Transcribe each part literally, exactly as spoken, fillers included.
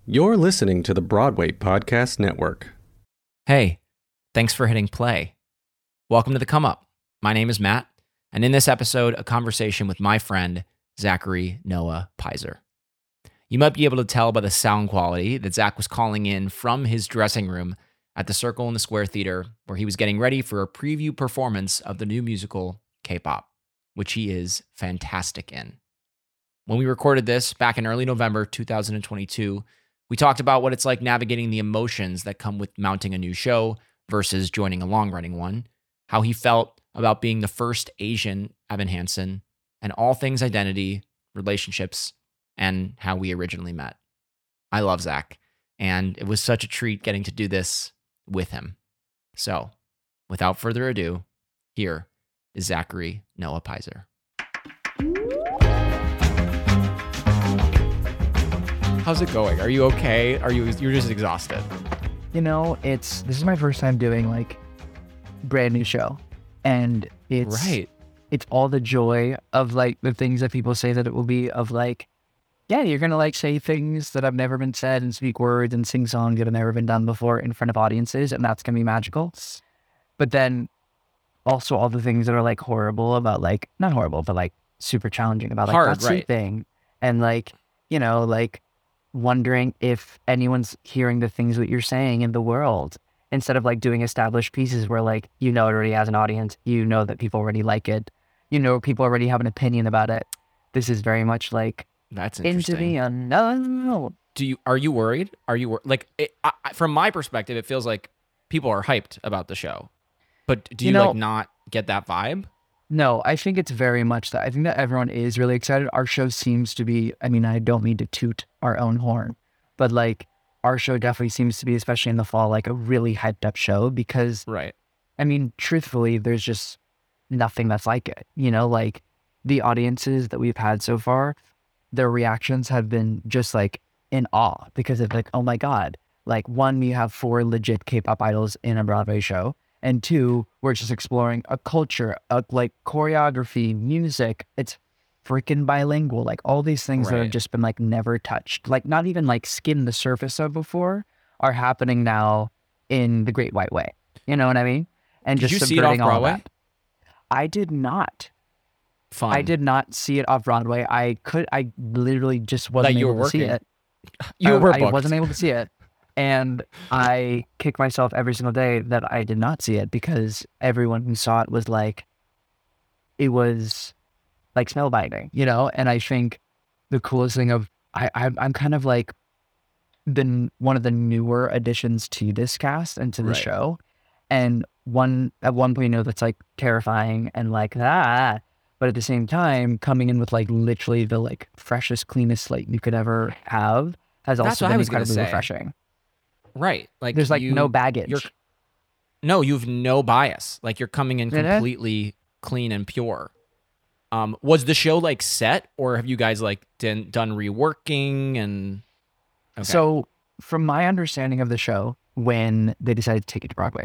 You're listening to the Broadway Podcast Network. Hey, thanks for hitting play. Welcome to The Come Up. My name is Matt, and in this episode, a conversation with my friend, Zachary Noah Pizer. You might be able to tell by the sound quality that Zach was calling in from his dressing room at the Circle in the Square Theater, where he was getting ready for a preview performance of the new musical, K-pop, which he is fantastic in. When we recorded this back in early November two thousand twenty-two, we talked about what it's like navigating the emotions that come with mounting a new show versus joining a long-running one, how he felt about being the first Asian Evan Hansen, and all things identity, relationships, and how we originally met. I love Zach, and it was such a treat getting to do this with him. So, without further ado, here is Zachary Noah Pizer. How's it going? Are you okay? Are you you're just exhausted? You know, it's this is my first time doing like brand new show, and it's Right. it's all the joy of like the things that people say that it will be, of like, yeah, you're gonna like say things that have never been said and speak words and sing songs that have never been done before in front of audiences, and that's gonna be magical. But then also all the things that are like horrible about, like, not horrible, but like super challenging about like Hard, that right. thing, and like, you know, like wondering if anyone's hearing the things that you're saying in the world, instead of like doing established pieces where like, you know, it already has an audience, you know that people already like it, you know, people already have an opinion about it. This is very much like That's into interesting. the unknown. Do you are you worried? Are you wor- like it, I, I- from my perspective, it feels like people are hyped about the show, but do you, You know- like not get that vibe? No, I think it's very much that. I think that everyone is really excited. Our show seems to be, I mean, I don't mean to toot our own horn, but like our show definitely seems to be, especially in the fall, like a really hyped up show because, Right. I mean, truthfully, there's just nothing that's like it. You know, like the audiences that we've had so far, their reactions have been just like in awe because of like, oh my God, like one, we have four legit K-pop idols in a Broadway show. And two, we're just exploring a culture, a, like choreography, music. It's freaking bilingual. Like all these things that Right. have just been like never touched, like not even like skimmed the surface of before, are happening now in the Great White Way. You know what I mean? And Did just you see it subverting all off-Broadway? that. I did not. Fun. I did not see it off Broadway. I could. I literally just wasn't That you able were to see working. it. You I, were I booked. wasn't able to see it. And I kick myself every single day that I did not see it, because everyone who saw it was like, it was like spellbinding, you know? And I think the coolest thing of, I, I I'm kind of like the one of the newer additions to this cast and to the Right. show. And one at one point, you know, that's like terrifying and like, ah, but at the same time, coming in with like literally the like freshest, cleanest slate you could ever have has That's also what I been was gonna incredibly say. refreshing. Right. Like There's like you, no baggage. You're, no, you've no bias. Like you're coming in Mhm. completely clean and pure. Um, was the show like set, or have you guys like done, done reworking and? Okay. So, from my understanding of the show, when they decided to take it to Broadway,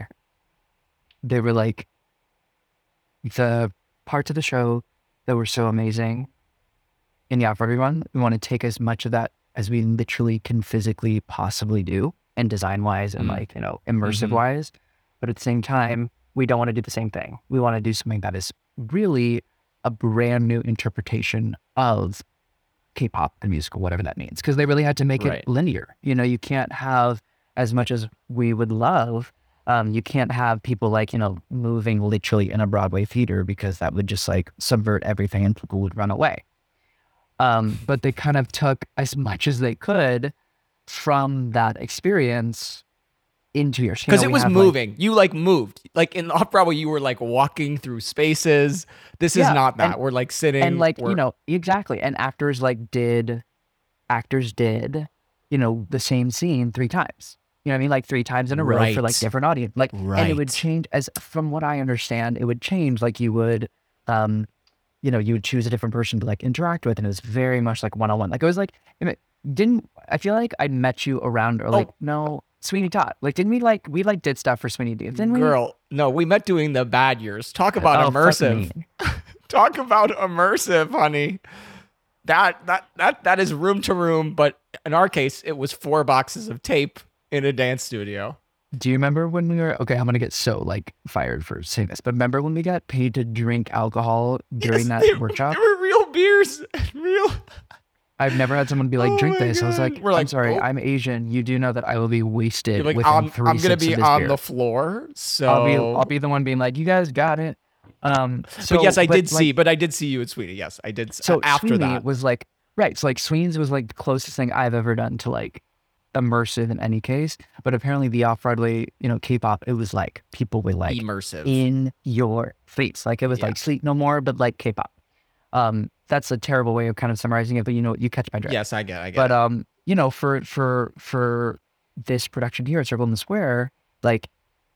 they were like, the parts of the show that were so amazing in the off-Broadway run, we want to take as much of that as we literally can physically possibly do, and design-wise and Mm. like, you know, immersive-wise. But at the same time, we don't want to do the same thing. We want to do something that is really a brand new interpretation of K-pop, the musical, whatever that means. Because they really had to make Right. it linear. You know, you can't have, as much as we would love, um, you can't have people like, you know, moving literally in a Broadway theater, because that would just like subvert everything and people would run away. Um, but they kind of took as much as they could from that experience into your, Because it was moving. you like moved. Like in off Broadway, you were like walking through spaces. This is Yeah, not that. and- we're like sitting and like, we're- you know, exactly. And actors like did, actors did, you know, the same scene three times. You know what I mean? Like three times in a row for like Right. different audience. Like, and it would Right. change, as from what I understand, it would change. Like you would, um, you know, you would choose a different person to like interact with, and it was very much like one on one. Like it was like, didn't I feel like I met you around, or like Oh. no, Sweeney Todd. Like, didn't we like we like did stuff for Sweeney Todd? Didn't we? Girl, no, we met doing the bad years. Talk about Oh, fuck immersive. me. Talk about immersive, honey. that that that that is room to room, but in our case, it was four boxes of tape in a dance studio. Do you remember when we were, okay, I'm going to get so like fired for saying this, but remember when we got paid to drink alcohol during Yes, that they, workshop? They were real beers. Real. I've never had someone be like, Oh drink my this. I was God. like, We're I'm like, sorry, oh. I'm Asian. You do know that I will be wasted You're like, within I'm, three I'm gonna sips be of this on beer. the floor. So I'll be, I'll be the one being like, you guys got it. Um, so, but yes, I did like, see, but I did see you at Sweeney. Yes, I did. So after Sweeney that was like, right. So like Sweeney's was like the closest thing I've ever done to like immersive in any case. But apparently the off-Broadway, you know, K-pop, it was like people were like immersive. in your face. Like it was Yeah. like Sleep No More, but like K-pop. Um, that's a terrible way of kind of summarizing it, but you know, you catch my drift. Yes, I get. I get. But it. um, you know, for for for this production here at Circle in the Square, like,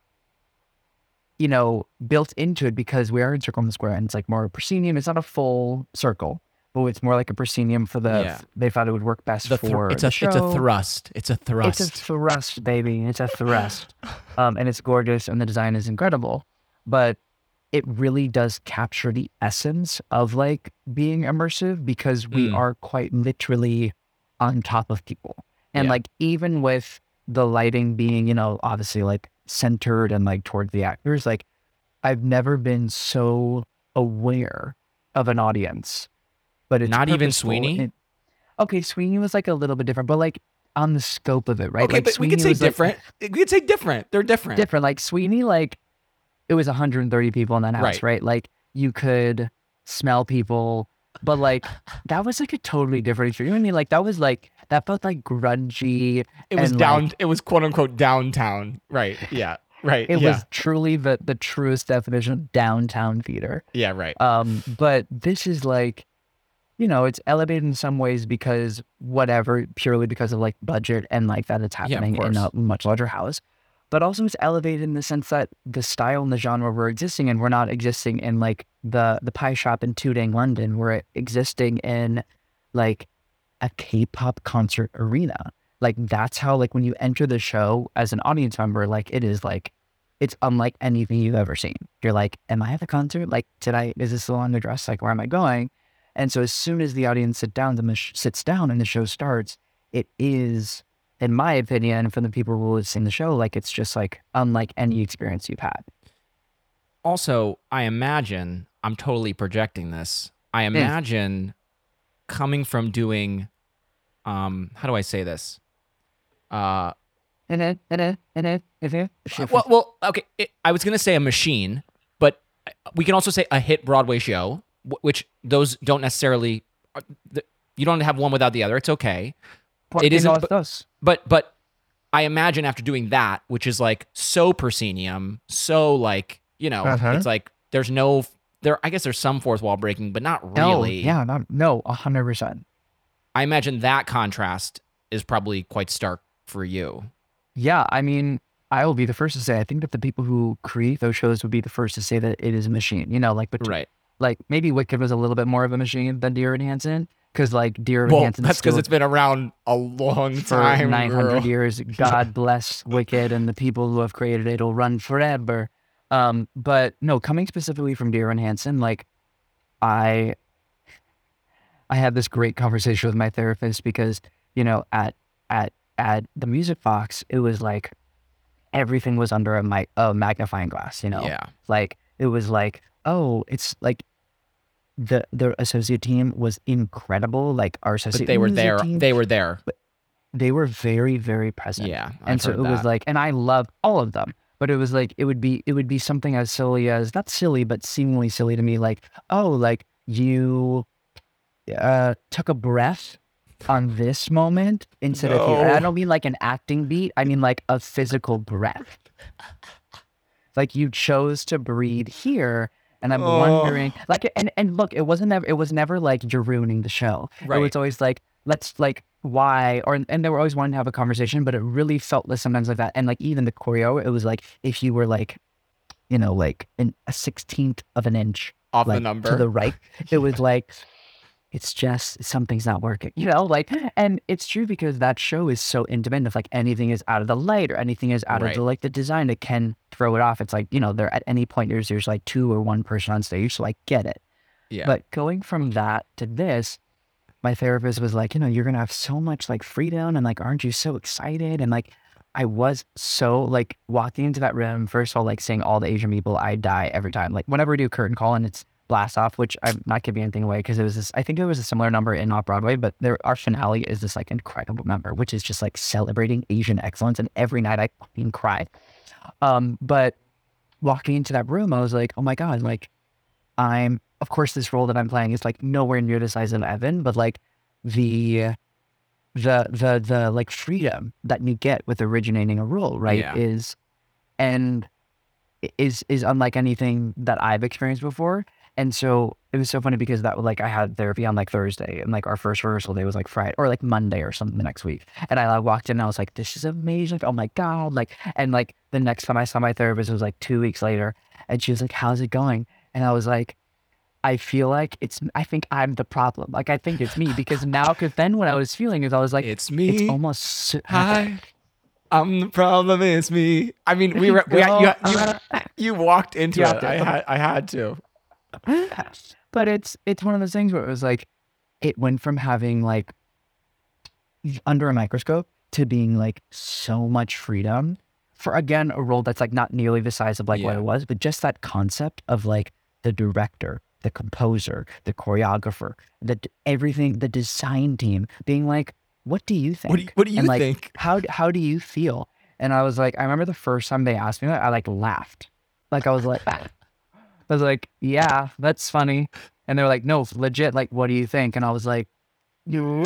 you know, built into it because we are in Circle in the Square and it's like more a proscenium. It's not a full circle, but it's more like a proscenium for the. Yeah. They thought it would work best the thr- for it's the a show. it's a thrust. It's a thrust. It's a thrust, baby. It's a thrust, um, and it's gorgeous and the design is incredible, but it really does capture the essence of like being immersive because we Mm. are quite literally on top of people. And Yeah. like, even with the lighting being, you know, obviously like centered and like towards the actors, like I've never been so aware of an audience, but it's Not even purposeful. Sweeney? It- okay. Sweeney was like a little bit different, but like on the scope of it, right? okay, like but we could Sweeney say was, like, different. we could say different. They're different. different. Like Sweeney, like it was one hundred thirty people in that house, Right. right? Like you could smell people, but like that was like a totally different experience. You know what I mean? Like that was like that felt like grungy. It was and, down. like, it was quote unquote downtown. Right. Yeah. Right. it yeah. was truly the the truest definition of downtown theater. Yeah. Right. Um, but this is like, you know, it's elevated in some ways because whatever, purely because of like budget and like that it's Yeah, of happening in a course. much larger house. But also it's elevated in the sense that the style and the genre we're existing in, we're not existing in like the the pie shop in Tooting, London. We're existing in like a K-pop concert arena. Like that's how, like when you enter the show as an audience member, like it is like, it's unlike anything you've ever seen. You're like, am I at the concert? Like, did I, is this still on the dress? Like, where am I going? And so as soon as the audience sit down, the sh- sits down and the show starts, it is, in my opinion, from the people who will sing the show, like it's just like unlike any experience you've had. Also, I imagine I'm totally projecting this. I imagine coming from doing, um, how do I say this? Uh, And it, and it, and it, and it. well, well, okay. It, I was gonna say a machine, but we can also say a hit Broadway show, wh- which those don't necessarily. are- the- You don't have one without the other. It's okay. It isn't, but- us. But but I imagine after doing that, which is like so proscenium, so like you know, Uh-huh. it's like there's no there. I guess there's some fourth wall breaking, but not No, really. yeah, not, no, a hundred percent. I imagine that contrast is probably quite stark for you. Yeah, I mean, I will be the first to say, I think that the people who create those shows would be the first to say that it is a machine. You know, like, but Right. like maybe Wicked was a little bit more of a machine than Dear Evan Hansen, because like Dear Evan Well, Hansen that's because still it's been around a long for time. nine hundred girl. years. God bless Wicked and the people who have created it. It'll run forever. Um, but no, coming specifically from Dear Evan Hansen, like I, I had this great conversation with my therapist because you know at at at the Music Box, it was like everything was under a, mi- a magnifying glass. You know, Yeah. like it was like, oh, it's like the the associate team was incredible. Like our associate But they were music there. team, They were there. they were very, very present. Yeah. and I've so heard it was that. like, and I love all of them, but it was like, it would be, it would be something as silly as, not silly, but seemingly silly to me. Like, oh, like you uh, took a breath on this moment instead of here. And I No. don't mean like an acting beat. I mean like a physical breath. Like you chose to breathe here. And I'm Oh. wondering, like, and, and look, it wasn't never, it was never like you're ruining the show. It Right. was always like, let's like, why? Or, and they were always wanting to have a conversation, but it really felt like sometimes like that. And like, even the choreo, it was like, if you were like, you know, like in a sixteenth of an inch Off like the number. to the right, it was like, it's just something's not working, you know, like, and it's true because that show is so intimate. If like anything is out of the light or anything is out Right. of the like the design, it can throw it off. It's like, you know, there at any point there's there's like two or one person on stage, so I get it. Yeah. But going from that to this, my therapist was like, you know, you're gonna have so much like freedom and like, aren't you so excited? And like, I was so like walking into that room, first of all, like seeing all the Asian people, I die every time. Like whenever we do curtain call and it's blast off, which I'm not giving anything away because it was this, I think it was a similar number in Off Broadway, but there, our finale is this like incredible number, which is just like celebrating Asian excellence. And every night I fucking cried. Um, but walking into that room, I was like, oh my God, like I'm, of course, this role that I'm playing is like nowhere near the size of Evan, but like the, the, the, the like freedom that you get with originating a role, right. Yeah. Is, and is, is unlike anything that I've experienced before. And so it was so funny because that like I had therapy on like Thursday and like our first rehearsal day was like Friday or like Monday or something the next week. And I like, walked in and I was like, this is amazing. Oh my God. Like, and like the next time I saw my therapist, it was like two weeks later and she was like, how's it going? And I was like, I feel like it's, I think I'm the problem. Like, I think it's me because now, cause then what I was feeling is I was like, It's me. It's almost, so, Hi. I'm the problem. It's me. I mean, we were, we, Go, you, you, uh, you walked into you it. have to. I had, I had to. But it's, it's one of those things where it was like, it went from having like under a microscope to being like so much freedom for, again, a role that's like not nearly the size of like what Yeah. it was, but just that concept of like the director, the composer, the choreographer, the everything, the design team being like, what do you think? What do you, what do you and like, think? How, how do you feel? And I was like, I remember the first time they asked me that, I like laughed. Like, I was like, ah. I was like, yeah, that's funny. And they were like, no, legit. Like, what do you think? And I was like, you,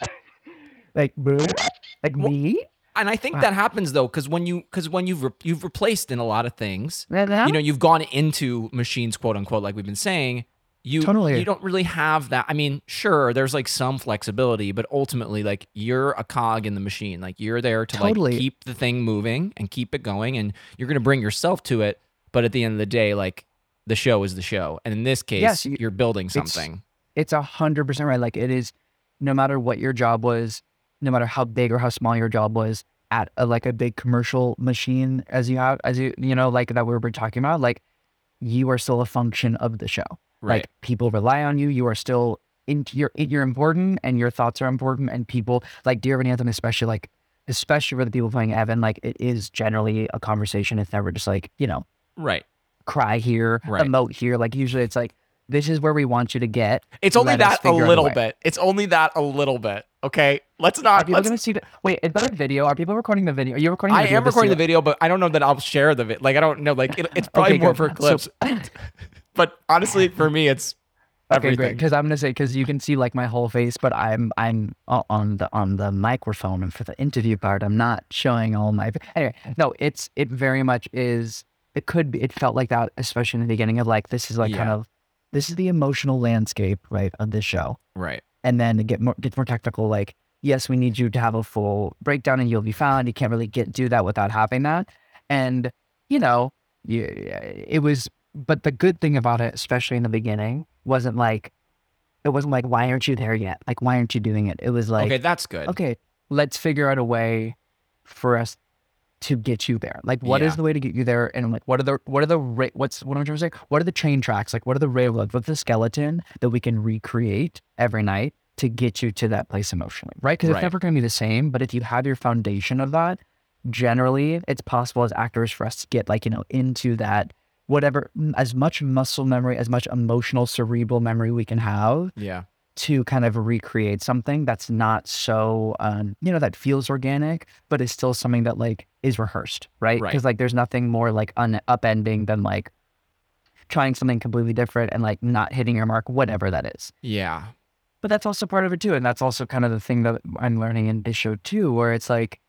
like, like Well, me? And I think Wow. that happens though, because when you because when you've re- you've replaced in a lot of things, Yeah. you know, you've gone into machines, quote unquote, like we've been saying. You Totally. you don't really have that. I mean, sure, there's like some flexibility, but ultimately, like you're a cog in the machine. Like you're there to Totally. like keep the thing moving and keep it going, and you're gonna bring yourself to it. But at the end of the day, like the show is the show, and in this case, Yes, you- you're building it's- something. It's a hundred percent right. Like it is, no matter what your job was, no matter how big or how small your job was at a, like a big commercial machine as you have, as you, you know, like that we were talking about, like you are still a function of the show. Right. Like people rely on you. You are still in, you're, you're important and your thoughts are important and people like Dear Evan Anthem, especially like, especially for the people playing Evan, like it is generally a conversation. It's never just like, you know, Right. cry here, Right. emote here. Like usually it's like, this is where we want you to get. It's only Let us that a figure out a little way. bit. It's only that a little bit. Okay, let's Are not. people Let's, going to see the, wait, is that a video? Are people recording the video? Are you recording the I video? am to see recording the it? video, but I don't know that I'll share the vid. Like I don't know. Like it, it's probably Okay, more good. for clips. So- But honestly, for me, it's Okay, everything. great. Because I'm gonna say because you can see like my whole face, but I'm I'm o- on the on the microphone, and for the interview part, I'm not showing all my. Anyway, no, it's it very much is. It could be. It felt like that, especially in the beginning of like this is like kind Yeah. of this is the emotional landscape right of this show, Right. and then to get more get more technical, like yes, we need you to have a full breakdown, and you'll be fine. You can't really get do that without having that, and you know, you, it was. But the good thing about it, especially in the beginning, wasn't like, it wasn't like, why aren't you there yet? Like, why aren't you doing it? It was like, Okay, that's good. okay, let's figure out a way for us to get you there. Like, what is Yeah. the way to get you there? And like, what are the, what are the, ra- what's, what I'm trying to say? What are the train tracks? Like, what are the railroads? What's the skeleton that we can recreate every night to get you to that place emotionally, right? Because Right. it's never going to be the same, but if you have your foundation of that, generally it's possible as actors for us to get like, you know, into that, whatever, as much muscle memory, as much emotional cerebral memory we can have Yeah. to kind of recreate something that's not so, um, you know, that feels organic, but is still something that like is rehearsed, right? Right. Because like there's nothing more like un- upending than like trying something completely different and like not hitting your mark, whatever that is. Yeah. But that's also part of it too. And that's also kind of the thing that I'm learning in this show too, where it's like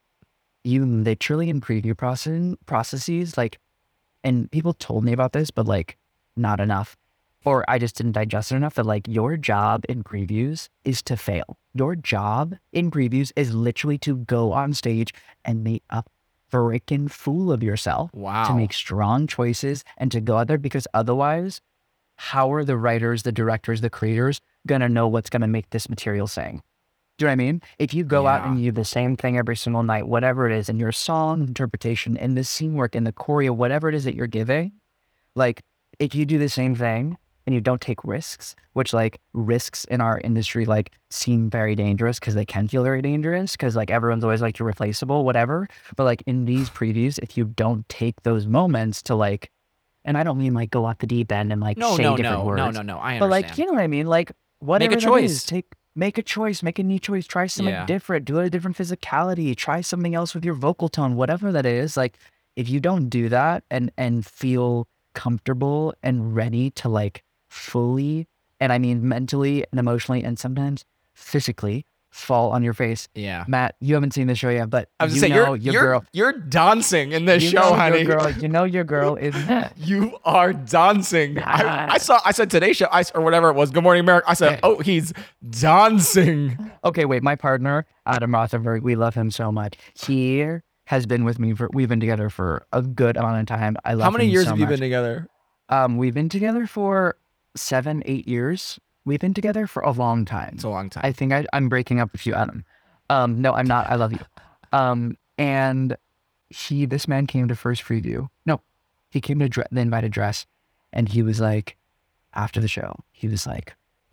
you literally in preview process, processes, like, and people told me about this, but like not enough, or I just didn't digest it enough that like your job in previews is to fail. Your job in previews is literally to go on stage and make a freaking fool of yourself, Wow. to make strong choices and to go out there, because otherwise, how are the writers, the directors, the creators going to know what's going to make this material sing? Do you know what I mean? If you go out Yeah. and you do the same thing every single night, whatever it is, in your song interpretation, in the scene work, in the choreo, whatever it is that you're giving, like if you do the same thing and you don't take risks, which like risks in our industry like seem very dangerous because they can feel very dangerous because like everyone's always like you're replaceable, whatever. But like in these previews, if you don't take those moments to like, and I don't mean like go off the deep end and like No, say no, different no, words. no, no, no. I understand. But like, you know what I mean? Like whatever Make a that choice. is, take make a choice, make a new choice, try something Yeah. different, do a different physicality, try something else with your vocal tone, whatever that is. Like if you don't do that and and feel comfortable and ready to like fully, and I mean mentally and emotionally and sometimes physically fall on your face. Yeah. Matt, you haven't seen the show yet, but I was you just saying, know you're, your you're, girl. you're dancing in this You show, know honey. your girl. You know your girl is You are dancing. I, I saw. I said today's show, I, or whatever it was. Good Morning America. I said, oh, he's dancing. Okay, wait. My partner, Adam Rothenberg, we love him so much. He has been with me for. We've been together for a good amount of time. I love. How many him years so have you much. been together? Um, we've been together for seven, eight years. We've been together for a long time. It's a long time. I think I, I'm breaking up with you, Adam. Um, no, I'm not. I love you. Um, and he, this man came to first preview. No, he came to dre- the invited dress, and he was like, after the show, he was like,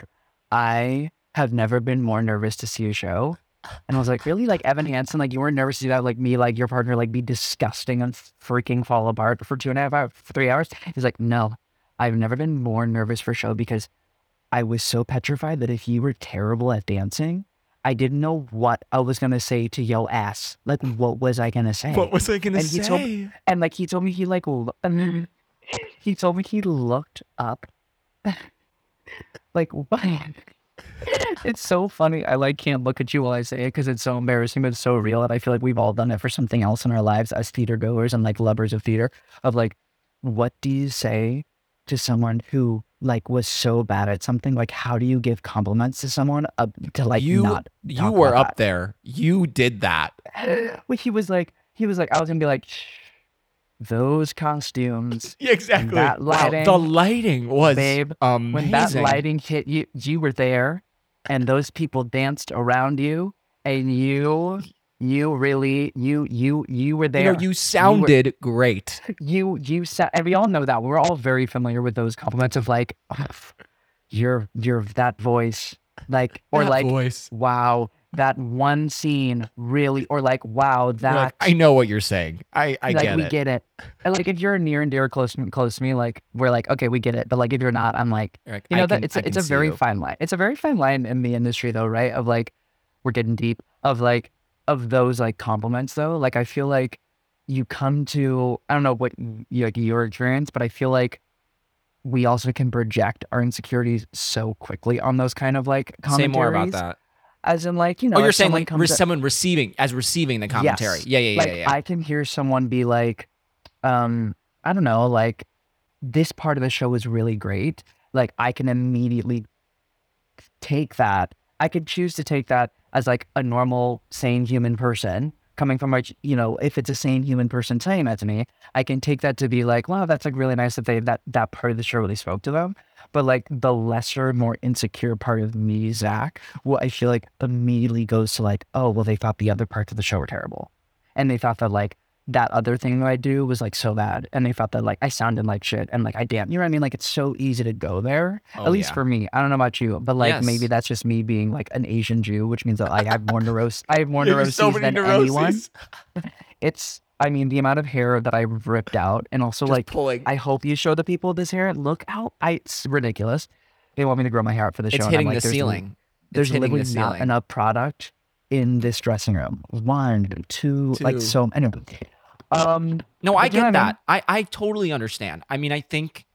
I have never been more nervous to see a show. And I was like, really? Like Evan Hansen, like you weren't nervous to see that, like me, like your partner, like be disgusting and freaking fall apart for two and a half hours, for three hours. He's like, no, I've never been more nervous for a show because I was so petrified that if you were terrible at dancing, I didn't know what I was gonna say to yo ass. Like, what was I gonna say? What was I gonna And he say? told- And like he told me he like lo- and he told me he looked up. Like what? It's so funny. I like can't look at you while I say it because it's so embarrassing, but it's so real. And I feel like we've all done it for something else in our lives as theater goers and like lovers of theater. Of like, what do you say to someone who like was so bad at something? Like, how do you give compliments to someone uh, to like you, not? you talk were about up there. You did that. that? Well, he was like, he was like, I was gonna be like, "Shh, those costumes, Yeah, exactly. that Wow, lighting, the lighting was babe, amazing. when that lighting hit you, you were there, and those people danced around you, and you, you really, you, you, you were there. You know, you sounded great. You, you said, and we all know that. We're all very familiar with those compliments of like, oh, you're, you're that voice, like, or That like, voice. wow, that one scene really, or like, wow, You're that. like, I know what you're saying. I, I like get we it. get it. And like if you're near and dear close to, close to me, like we're like, okay, we get it. But like if you're not, I'm like, You're like, you know, I that can- it's I a, it's can a see very you. fine line. It's a very fine line in the industry though, right? Of like, we're getting deep of like of those like compliments though. Like I feel like you come to, I don't know what you, like your experience, but I feel like we also can project our insecurities so quickly on those kind of like Say commentaries. more about that. As in like, you know, Oh, you're if saying someone like comes re- to- someone receiving as receiving the commentary. Yes. Yeah, yeah, yeah, like yeah. yeah. I can hear someone be like, um, I don't know, like this part of the show was really great. Like I can immediately take that. I could choose to take that as like a normal, sane human person coming from like, you know, if it's a sane human person saying that to me, I can take that to be like, wow, that's like really nice that they that that part of the show really spoke to them. But like the lesser, more insecure part of me, Zach, what I feel like immediately goes to like, oh, well, they thought the other parts of the show were terrible. And they thought that like that other thing that I do was like so bad. And they thought that like I sounded like shit and like I damn, you know what I mean? Like it's so easy to go there. Oh, At least yeah. for me. I don't know about you, but like Yes. maybe that's just me being like an Asian Jew, which means that like, I have more neurosis. I have more You have neuroses so many than anyone. neuroses. It's, I mean, the amount of hair that I've ripped out, and also Just like, pulling. I hope you show the people this hair. Look how I, it's ridiculous. They want me to grow my hair out for the show. It's and I'm hitting like, the there's li- ceiling. There's it's hitting literally the not ceiling. enough product in this dressing room. One, two, Two. like so. Anyway, um, No, I but you know get what I mean? that. I, I totally understand. I mean, I think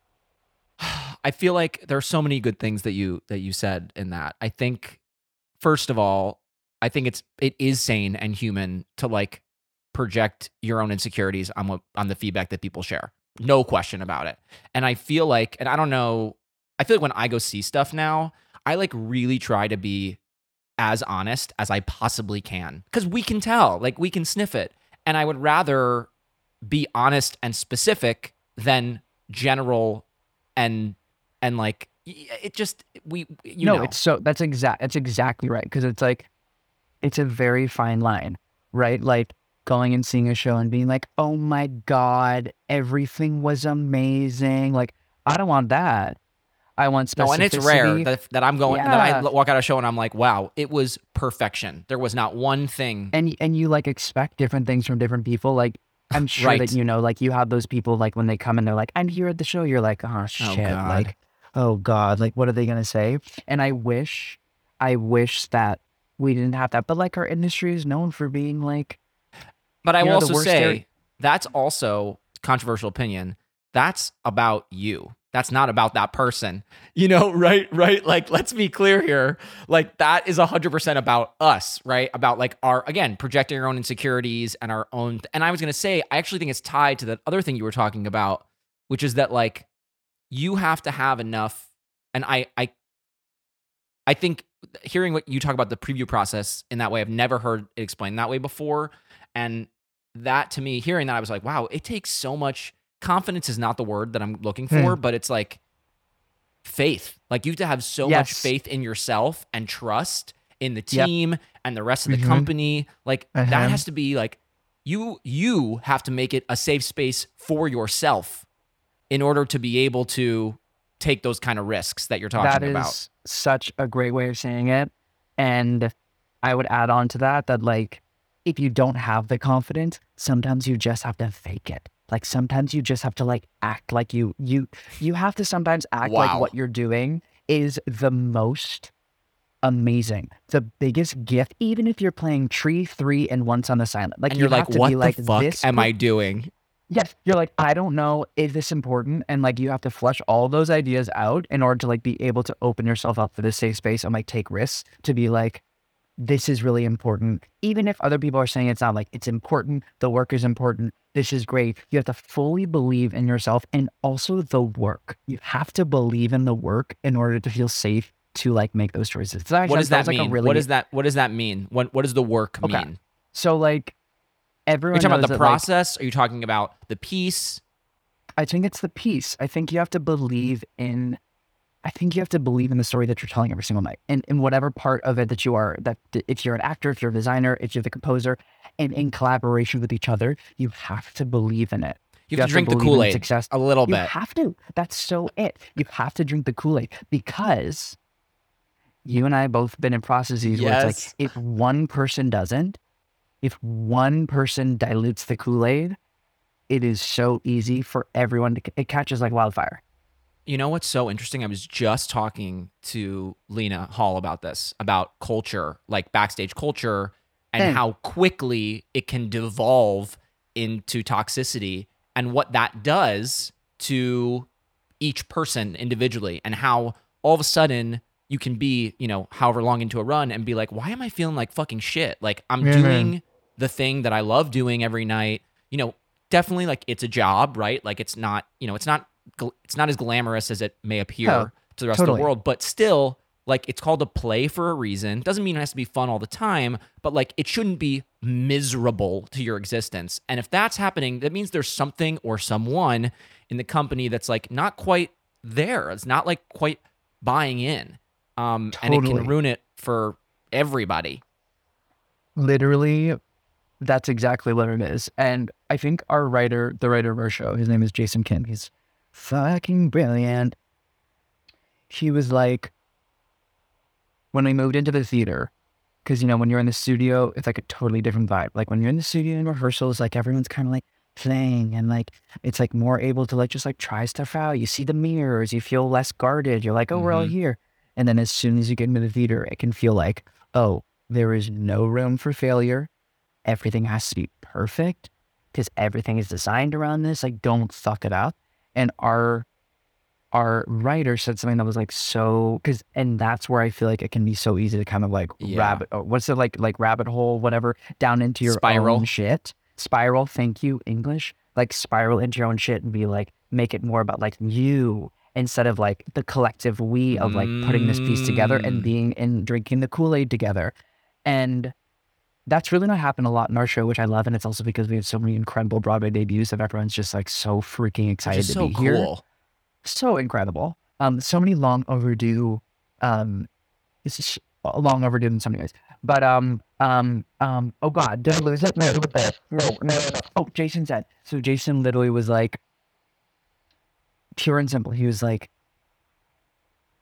I feel like there are so many good things that you that you said in that. I think first of all, I think it's it is sane and human to like project your own insecurities on what on the feedback that people share. No question about it. And I feel like, and I don't know, I feel like when I go see stuff now, I like really try to be as honest as I possibly can. Because we can tell, like we can sniff it. And I would rather be honest and specific than general and and like y- it just we you no, know. it's so that's exact. That's exactly right. Because it's like, it's a very fine line, right? Like going and seeing a show and being like, oh my god, everything was amazing. Like I don't want that. I want specificity. No, and it's rare that, that I'm going, that I Yeah. walk out of a show and I'm like, wow, it was perfection. There was not one thing. and and you like expect different things from different people. Like I'm sure Right. that you know, like you have those people like when they come and they're like, I'm here at the show. You're like, oh shit, God. like, oh god, like what are they gonna say? And I wish, I wish that we didn't have that. But like our industry is known for being like, But I you will know, the also worst say area- that's also controversial opinion. That's about you. That's not about that person. You know, right? Right? Like, let's be clear here. Like, that is one hundred percent about us, right? About like our, again, projecting our own insecurities and our own. And I was going to say, I actually think it's tied to that other thing you were talking about, which is that like you have to have enough. And I, I, I think hearing what you talk about the preview process in that way, I've never heard it explained that way before. And that to me, hearing that, I was like, wow, it takes so much. Confidence is not the word that I'm looking for, but it's like faith. Like you have to have so much Yes. faith in yourself and trust in the Yep. team and the rest of the Mhm. company. Like Uh-huh. that has to be like you you have to make it a safe space for yourself in order to be able to take those kind of risks that you're talking that is about. such a great way of saying it. And I would add on to that that like if you don't have the confidence, sometimes you just have to fake it. Like sometimes you just have to like act like you you you have to sometimes act Wow. like what you're doing is the most amazing, the biggest gift. Even if you're playing Tree Three and Once on the Silent, like And you you're like, have to what be the like, fuck this am per- I doing? Yes, you're like, I don't know, is this important? And like you have to flush all those ideas out in order to like be able to open yourself up for this safe space and like take risks to be like, this is really important. Even if other people are saying it's not, like it's important, the work is important, this is great. You have to fully believe in yourself and also the work. You have to believe in the work in order to feel safe to like make those choices. So What does that sounds like a mean? really- What does that what does that mean? What what does the work Okay. mean? So like Are everyone you talking knows about the that, like, process? Are you talking about the piece? I think it's the piece. I think you have to believe in, I think you have to believe in the story that you're telling every single night. And in whatever part of it that you are, that if you're an actor, if you're a designer, if you're the composer, and in collaboration with each other, you have to believe in it. You have to drink the believe in Kool-Aid success. a little You bit. have to. That's so it. You have to drink the Kool-Aid because you and I have both been in processes where it's Yes. like, if one person doesn't, if one person dilutes the Kool-Aid, it is so easy for everyone to, it catches like wildfire. You know what's so interesting? I was just talking to Lena Hall about this, about culture, like backstage culture, and Hmm. how quickly it can devolve into toxicity and what that does to each person individually, and how all of a sudden you can be, you know, however long into a run and be like, why am I feeling like fucking shit? Like I'm Yeah, doing the thing that I love doing every night. You know, definitely like it's a job, right? Like it's not, you know, it's not gl- it's not as glamorous as it may appear Oh, to the rest of totally. the world, but still like it's called a play for a reason. Doesn't mean it has to be fun all the time, but like it shouldn't be miserable to your existence. And if that's happening, that means there's something or someone in the company that's like not quite there. It's not like quite buying in. Um, and it can Totally. ruin it for everybody. Literally, that's exactly what it is. And I think our writer, the writer of our show, his name is Jason Kim. He's fucking brilliant. He was like, when we moved into the theater, because, you know, when you're in the studio, it's like a totally different vibe. Like when you're in the studio in rehearsals, like everyone's kind of like playing and like, it's like more able to like, just like try stuff out. You see the mirrors, you feel less guarded. You're like, oh, we're all Mhm. here. And then as soon as you get into the theater, it can feel like, oh, there is no room for failure. Everything has to be perfect because everything is designed around this. Like, don't fuck it up. And our our writer said something that was like so, because and that's where I feel like it can be so easy to kind of like Yeah. rabbit. Or what's it like? Like rabbit hole, whatever, down into your Spiral. own shit. Spiral. Thank you, English. Like spiral into your own shit and be like, make it more about like you instead of like the collective we of like putting this piece together and Mm. being and drinking the Kool-Aid together. And that's really not happened a lot in our show, which I love. And it's also because we have so many incredible Broadway debuts that everyone's just like so freaking Which excited is to so be here. cool. So incredible. Um, so many long overdue, um, this is sh- long overdue in so many ways. But, um, um, um, oh God, did I lose it? No, no, no, no, no. Oh, Jason said. So Jason literally was like, pure and simple. He was like,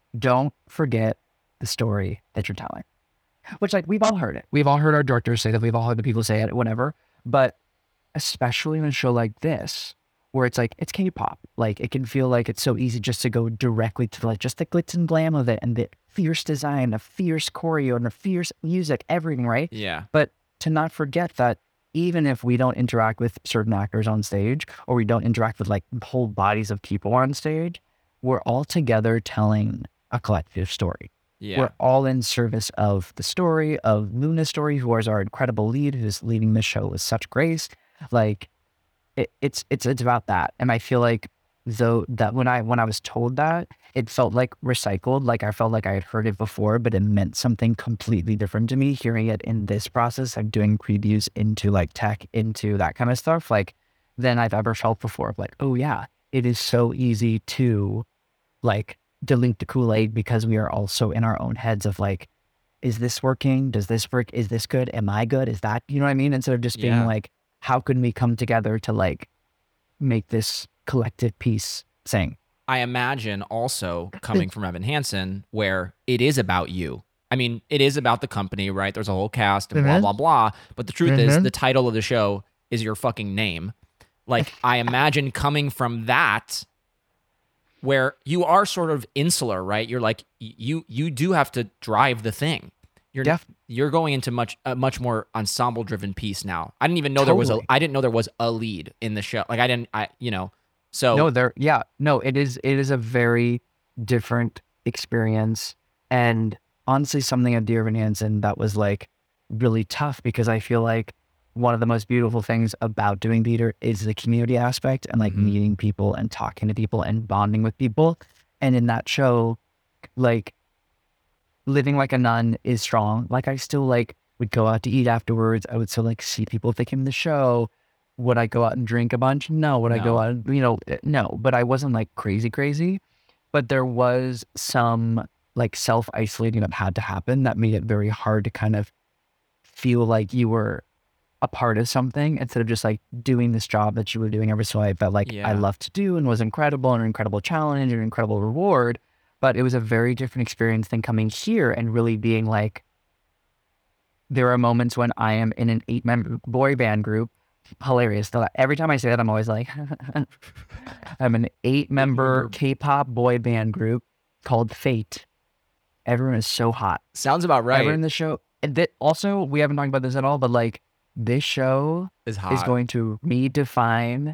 don't forget the story that you're telling. Which, like, we've all heard it. We've all heard our directors say that. We've all heard the people say it, whatever. But especially in a show like this, where it's like, it's K-pop. Like, it can feel like it's so easy just to go directly to, like, just the glitz and glam of it and the fierce design, the fierce choreo, and the fierce music, everything, right? Yeah. But to not forget that even if we don't interact with certain actors on stage, or we don't interact with, like, whole bodies of people on stage, we're all together telling a collective story. Yeah. We're all in service of the story of Luna's story, who is our incredible lead, who's leading the show with such grace. Like, it, it's it's it's about that. And I feel like though that when I when I was told that, it felt like recycled. Like, I felt like I had heard it before, but it meant something completely different to me. Hearing it in this process of doing previews into, like, tech, into that kind of stuff, like, than I've ever felt before. Like, oh yeah, it is so easy to, like, dilute the Kool-Aid because we are also in our own heads of, like, is this working? Does this work? Is this good? Am I good? Is that, you know what I mean? Instead of just being Yeah. like, how can we come together to, like, make this collective piece sing? I imagine also coming from Evan Hansen, where it is about you. I mean, it is about the company, right? There's a whole cast and blah, Mhm. blah, blah. But the truth is, Mhm. the title of the show is your fucking name. Like, I imagine coming from that, where you are sort of insular, right? You're like, you you do have to drive the thing. You're Def- you're going into much a much more ensemble driven piece now. I didn't even know there was a Totally. I didn't know there was a lead in the show. Like, I didn't I you know. So No, there, yeah, no, it is, it is a very different experience. And honestly, something at Dear Evan Hansen that was, like, really tough, because I feel like one of the most beautiful things about doing theater is the community aspect and, like, Mhm. meeting people and talking to people and bonding with people. And in that show, like, living like a nun is strong. Like, I still, like, would go out to eat afterwards. I would still, like, see people if they came to the show. Would I go out and drink a bunch? No. Would I go No. out, and, you know, eh, no. But I wasn't, like, crazy, crazy. But there was some, like, self-isolating that had to happen that made it very hard to kind of feel like you were a part of something instead of just, like, doing this job that you were doing every so I felt like Yeah. I loved to do and was incredible and an incredible challenge and an incredible reward. But it was a very different experience than coming here and really being like, there are moments when I am in an eight-member boy band group. Hilarious. Though every time I say that, I'm always like, I'm an eight-member Eight-member- K-pop boy band group called Fate. Everyone is so hot. sounds about right. Everyone in the show. And that, also, we haven't talked about this at all, but, like, this show is hot. is going to redefine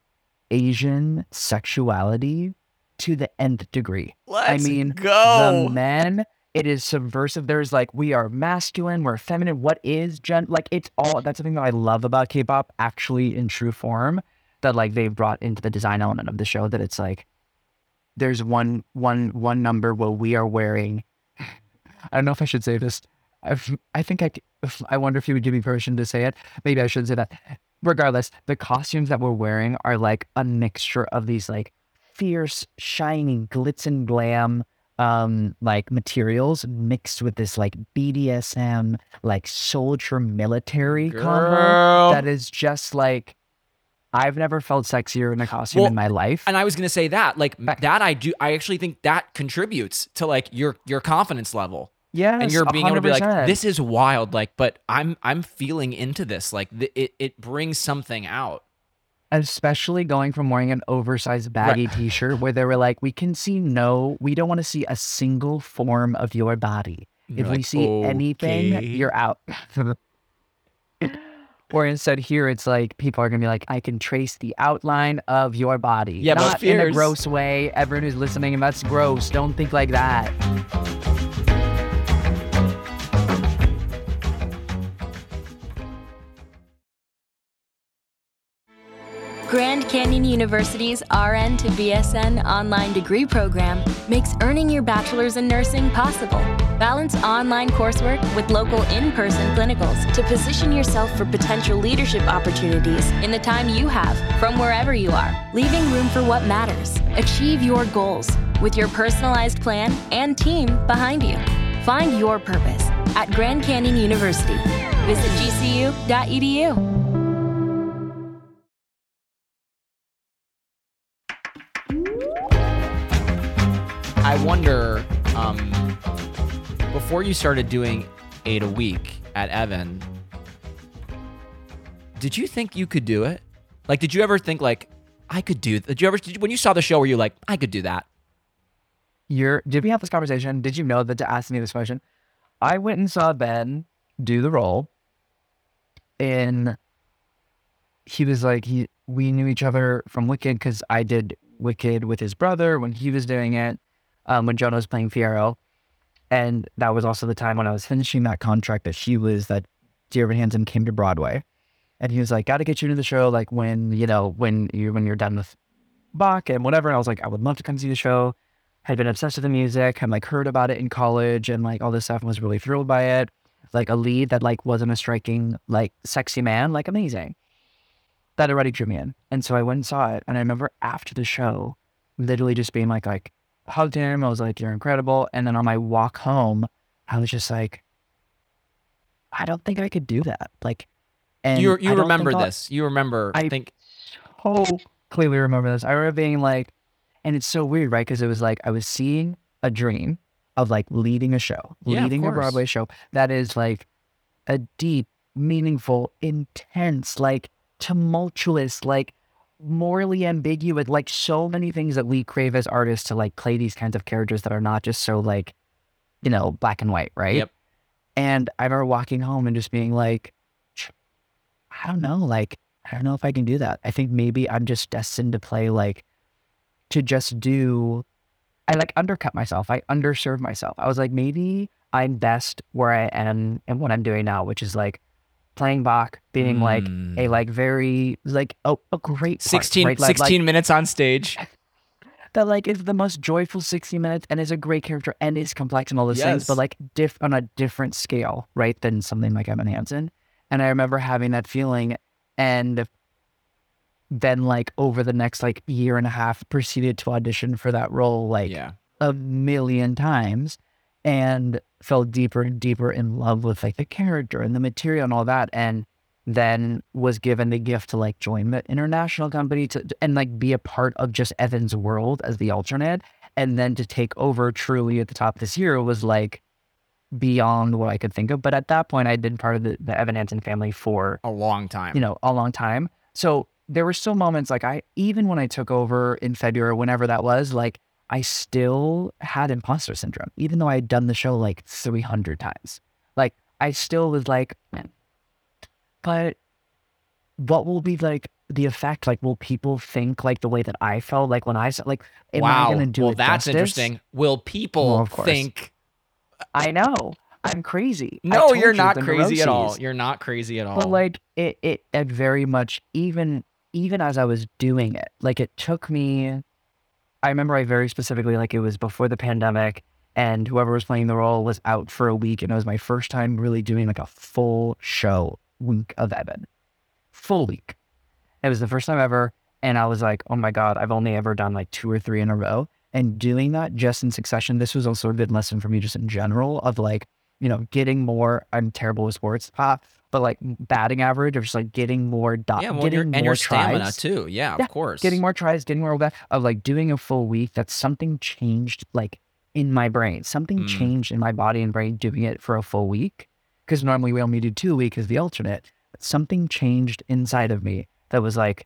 Asian sexuality to the nth degree. Let's I mean, go. the men, it is subversive. There's, like, we are masculine, we're feminine. What is gen? Like, it's all, that's the thing that I love about K-pop, actually in true form, that, like, they've brought into the design element of the show, that it's like, there's one, one, one number where we are wearing, I don't know if I should say this. I've, I think I, I wonder if you would give me permission to say it. Maybe I shouldn't say that. Regardless, the costumes that we're wearing are, like, a mixture of these, like, fierce, shiny, glitz and glam, um, like, materials mixed with this, like, B D S M, like, soldier military Girl. combo that is just, like, I've never felt sexier in a costume Well, in my life. And I was gonna say that, like, Back- that I do. I actually think that contributes to, like, your your confidence level. Yes, And you're being able to be like, one hundred percent. this is wild, like, but I'm I'm feeling into this. Like, th- it it brings something out. Especially going from wearing an oversized baggy t-shirt where they were like, we can see no, we don't want to see a single form of your body. And If you're we like, see anything, "Okay." you're out. Or instead here, it's like, people are going to be like, I can trace the outline of your body. Yeah, but Not in a fierce. gross way. Everyone who's listening, and that's gross. Don't think like that. Grand Canyon University's R N to B S N online degree program makes earning your bachelor's in nursing possible. Balance online coursework with local in-person clinicals to position yourself for potential leadership opportunities in the time you have from wherever you are, leaving room for what matters. Achieve your goals with your personalized plan and team behind you. Find your purpose at Grand Canyon University. Visit G C U dot E D U. I wonder Um, before you started doing eight a week at Evan, did you think you could do it? Like, did you ever think like, I could do, did you ever, did you, when you saw the show, were you like, I could do that? You're, did we have this conversation? Did you know that to ask me this question? I went and saw Ben do the role, and he was like, he, we knew each other from Wicked because I did Wicked with his brother when he was doing it, um, when Jonah was playing Fiyero. And that was also the time when I was finishing that contract that she was, that Dear Evan Hansen came to Broadway. And he was like, got to get you into the show, like when, you know, when, you, when you're done with Bach and whatever. And I was like, I would love to come see the show. Had been obsessed with the music, had like heard about it in college and like all this stuff and was really thrilled by it. Like a lead that like wasn't a striking, like sexy man, like amazing. That already drew me in. And so I went and saw it. And I remember after the show, literally just being like, like, hugged him. I was like, you're incredible. And then on my walk home, I was just like, I don't think I could do that. Like, and You you I don't remember think I'll- this. You remember, I I- think, so clearly remember this. I remember being like, and it's so weird, right? Because it was like, I was seeing a dream of like leading a show, Yeah, of leading a course. Broadway show that is like a deep, meaningful, intense, like tumultuous, like morally ambiguous, like so many things that we crave as artists to like play these kinds of characters that are not just so like, you know, black and white, right? Yep. And I remember walking home and just being like, I don't know, like, I don't know if I can do that. I think maybe I'm just destined to play like, to just do, I like undercut myself. I underserve myself. I was like, maybe I'm best where I am and what I'm doing now, which is like playing Bach, being like Mm. a like very, like a, a great part, sixteen, right? Like- sixteen like, minutes on stage. that like is the most joyful sixty minutes and is a great character and is complex and all those things, Yes. but like diff on a different scale, right, than something like Evan Hansen. And I remember having that feeling, and then like over the next like year and a half proceeded to audition for that role like Yeah. a million times, and fell deeper and deeper in love with like the character and the material and all that, and then was given the gift to like join the international company to and like be a part of just Evan's world as the alternate, and then to take over truly at the top this year was like beyond what I could think of. But at that point I'd been part of the, the Evan Hansen family for, A long time. you know, a long time. So there were still moments like I, even when I took over in February, whenever that was, like I still had imposter syndrome, even though I had done the show like three hundred times. Like I still was like, but what will be like the effect? Like, will people think like the way that I felt like when I said, like, am wow. I going to do well, it that's justice? interesting. Will people Well, of course. think? I know. I'm crazy. I No, told you're you, not the crazy at all. neuroses. You're not crazy at all. But like it, it, it very much, even, even as I was doing it, like it took me, I remember I very specifically, like it was before the pandemic and whoever was playing the role was out for a week. And it was my first time really doing like a full show week of Evan, full week. It was the first time ever. And I was like, oh my God, I've only ever done like two or three in a row. And doing that just in succession, this was also a good lesson for me just in general of like, you know, getting more, I'm terrible with sports, uh, but like batting average of just like getting more, do- yeah, well, getting your, more and your stamina tries, too. Yeah, Yeah, of course. getting more tries, getting more of that, of like doing a full week, that something changed like in my brain, something Mm. changed in my body and brain doing it for a full week. Because normally we only do two weeks as the alternate, but something changed inside of me that was like,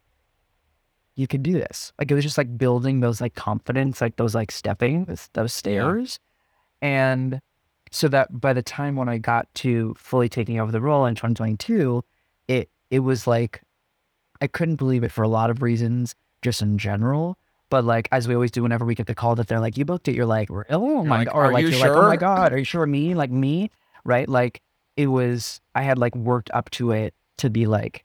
you can do this. Like it was just like building those like confidence, like those like stepping, those, those stairs. And so that by the time when I got to fully taking over the role in twenty twenty-two, it it was like, I couldn't believe it for a lot of reasons, just in general. But like, as we always do whenever we get the call that they're like, you booked it, you're like, oh my like, God, or "Are like, you you're like, oh my sure?" God, are you sure me? Like me, right? Like it was, I had like worked up to it to be like,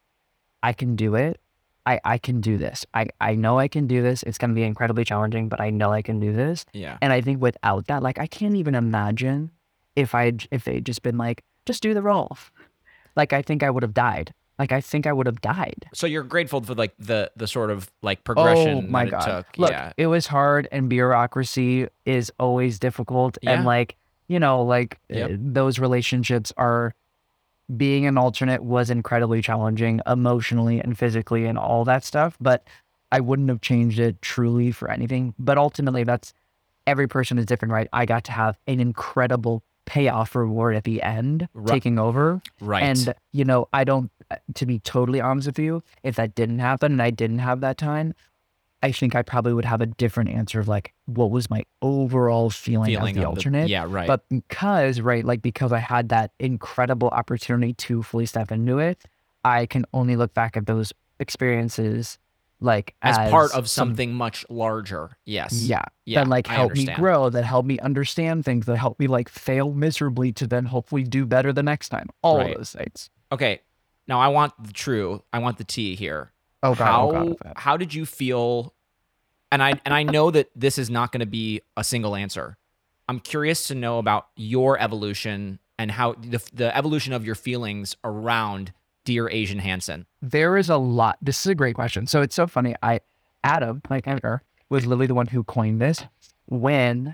I can do it. I, I can do this. I, I know I can do this. It's going to be incredibly challenging, but I know I can do this. Yeah. And I think without that, like, I can't even imagine if I'd, if they'd just been like, just do the role. Like, I think I would have died. Like, I think I would have died. So you're grateful for like the the sort of like progression Oh my that God. it took. Look, yeah. it was hard, and bureaucracy is always difficult. Yeah. And like, you know, like Yep. uh, those relationships are, being an alternate was incredibly challenging emotionally and physically and all that stuff, but I wouldn't have changed it truly for anything. But ultimately that's, every person is different, right? I got to have an incredible payoff reward at the end, Right. taking over. Right. And, you know, I don't, to be totally honest with you, if that didn't happen and I didn't have that time, I think I probably would have a different answer of like, what was my overall feeling, Feeling of the of the- alternate? yeah, right. But because, right, like because I had that incredible opportunity to fully step into it, I can only look back at those experiences like as, as part of some- something much larger. Yes. yeah, Yeah, that like I helped me understand. grow, that helped me understand things, that helped me like fail miserably to then hopefully do better the next time. All Right. of those things. Okay. Now I want the true. I want the tea here. Oh god, how oh god, oh god. how did you feel? And I and I know that this is not going to be a single answer. I'm curious to know about your evolution and how the the evolution of your feelings around Dear Asian Hansen. There is a lot. This is a great question. So it's so funny. I Adam, my editor, was literally the one who coined this when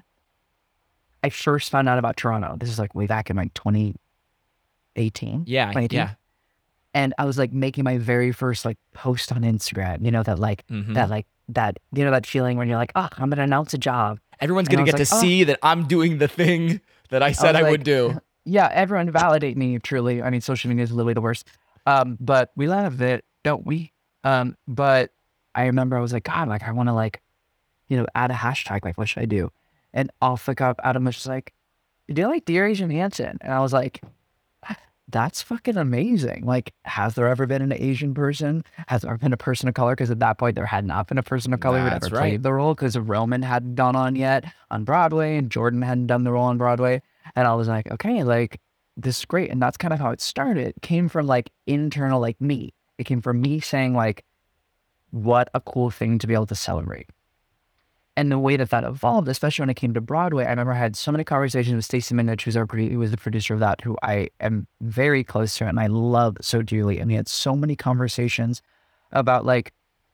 I first found out about Toronto. This is like way back in like twenty eighteen. Yeah, twenty eighteen. yeah. And I was like making my very first like post on Instagram, you know, that like Mhm. that like that you know that feeling when you're like, oh, I'm gonna announce a job. Everyone's and gonna I get was to like, oh. see that I'm doing the thing that I said I, was would like, do. Yeah, everyone validate me, truly. I mean, social media is literally the worst. Um, but we love it, don't we? Um, but I remember I was like, God, like I want to like, you know, add a hashtag. Like, what should I do? And off the cup, Adam was just like, do you like Dear Asian Hansen? And I was like, that's fucking amazing. Like, has there ever been an Asian person? Has there ever been a person of color? Because at that point, there had not been a person of color who had That's ever right. played the role because Roman hadn't gone on yet on Broadway and Jordan hadn't done the role on Broadway. And I was like, okay, like, this is great. And that's kind of how it started. It came from like internal, like me. It came from me saying like, what a cool thing to be able to celebrate. And the way that that evolved, especially when it came to Broadway, I remember I had so many conversations with Stacey Minich, who's our produ- who was the producer of that, who I am very close to and I love so dearly. And we had so many conversations about like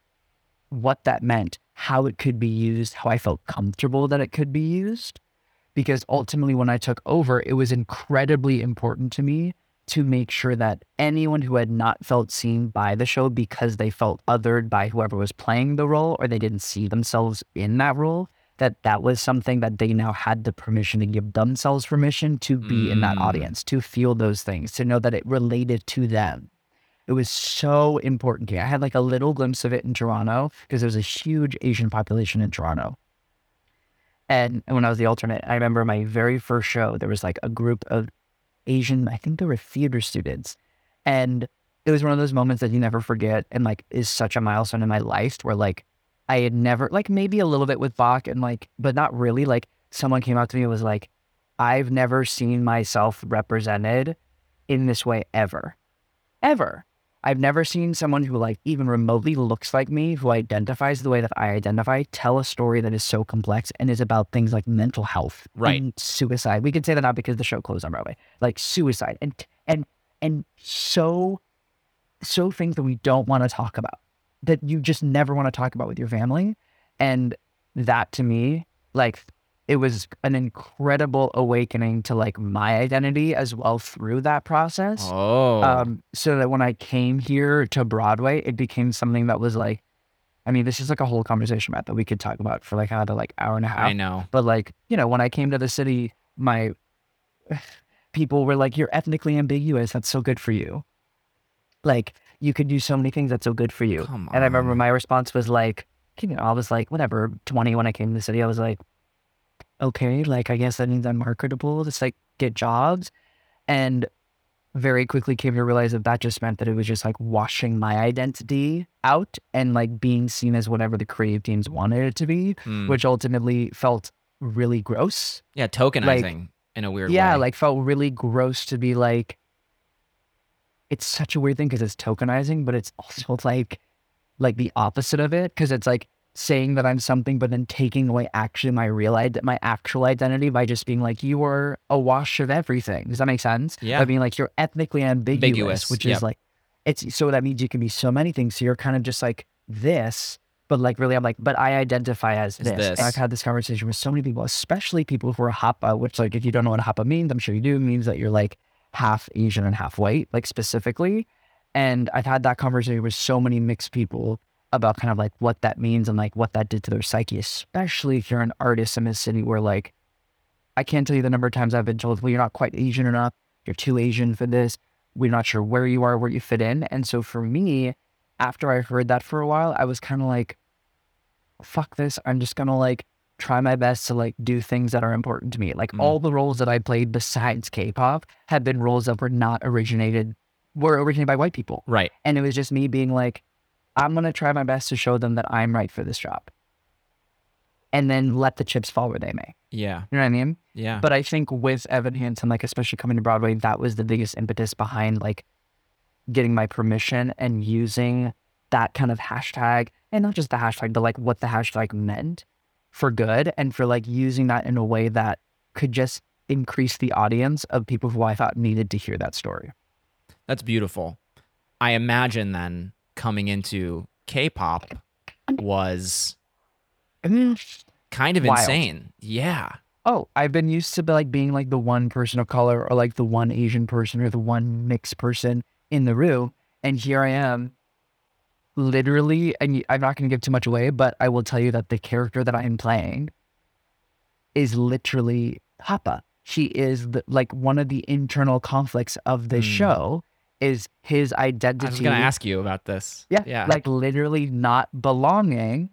what that meant, how it could be used, how I felt comfortable that it could be used. Because ultimately, when I took over, it was incredibly important to me to make sure that anyone who had not felt seen by the show because they felt othered by whoever was playing the role or they didn't see themselves in that role, that that was something that they now had the permission to give themselves permission to be in that Mm. audience, to feel those things, to know that it related to them. It was so important to me. I had like a little glimpse of it in Toronto because there was a huge Asian population in Toronto. And when I was the alternate, I remember my very first show, there was like a group of Asian, I think they were theater students. And it was one of those moments that you never forget and like is such a milestone in my life where like I had never, like maybe a little bit with Bach and like, but not really. Like someone came out to me and was like, I've never seen myself represented in this way ever, ever. I've never seen someone who like even remotely looks like me, who identifies the way that I identify, tell a story that is so complex and is about things like mental health, Right. and suicide. We could say that now because the show closed on Broadway, like suicide and and and so so things that we don't want to talk about, that you just never want to talk about with your family. And that to me, like, it was an incredible awakening to like my identity as well through that process. Oh. Um, so that when I came here to Broadway, it became something that was like, I mean, this is like a whole conversation, Matt, that we could talk about for like another like hour and a half. I know. But like, you know, when I came to the city, my people were like, you're ethnically ambiguous. That's so good for you. Like, you could do so many things that's so good for you. Come And I remember on. my response was like, you know, I was like, whatever, twenty when I came to the city, I was like, okay, like, I guess that means I'm marketable. Just like get jobs. And very quickly came to realize that that just meant that it was just like washing my identity out and like being seen as whatever the creative teams wanted it to be, Mm. which ultimately felt really gross. Yeah, tokenizing in a weird way. Yeah, like felt really gross to be like, it's such a weird thing because it's tokenizing, but it's also like, like the opposite of it. Cause it's like saying that I'm something, but then taking away actually my real, id- my actual identity by just being like, you are a wash of everything. Does that make sense? Yeah. By being like, you're ethnically ambiguous, Ambiguous, which yep. is like, it's, so that means you can be so many things. So you're kind of just like this, but like really, I'm like, but I identify as As this. this. And I've had this conversation with so many people, especially people who are Hapa, which like, if you don't know what Hapa means, I'm sure you do, it means that you're like half Asian and half white, like specifically. And I've had that conversation with so many mixed people about kind of like what that means and like what that did to their psyche, especially if you're an artist in a city where like, I can't tell you the number of times I've been told, well, you're not quite Asian enough. You're too Asian for this. We're not sure where you are, where you fit in. And so for me, after I heard that for a while, I was kind of like, fuck this. I'm just going to like try my best to like do things that are important to me. Like mm. all the roles that I played besides K-pop have been roles that were not originated, were originated by white people. Right. And it was just me being like, I'm going to try my best to show them that I'm right for this job. And then let the chips fall where they may. Yeah. You know what I mean? Yeah. But I think with Evan Hansen, like especially coming to Broadway, that was the biggest impetus behind like getting my permission and using that kind of hashtag, and not just the hashtag, but like what the hashtag meant for good, and for like using that in a way that could just increase the audience of people who I thought needed to hear that story. That's beautiful. I imagine then coming into K-pop was kind of Wild. insane. Yeah. Oh, I've been used to like being like the one person of color or like the one Asian person or the one mixed person in the room. And here I am literally, and I'm not going to give too much away, but I will tell you that the character that I am playing is literally Hapa. She is the, like one of the internal conflicts of the mm. show is his identity. I was going to ask you about this. Yeah, yeah. Like literally not belonging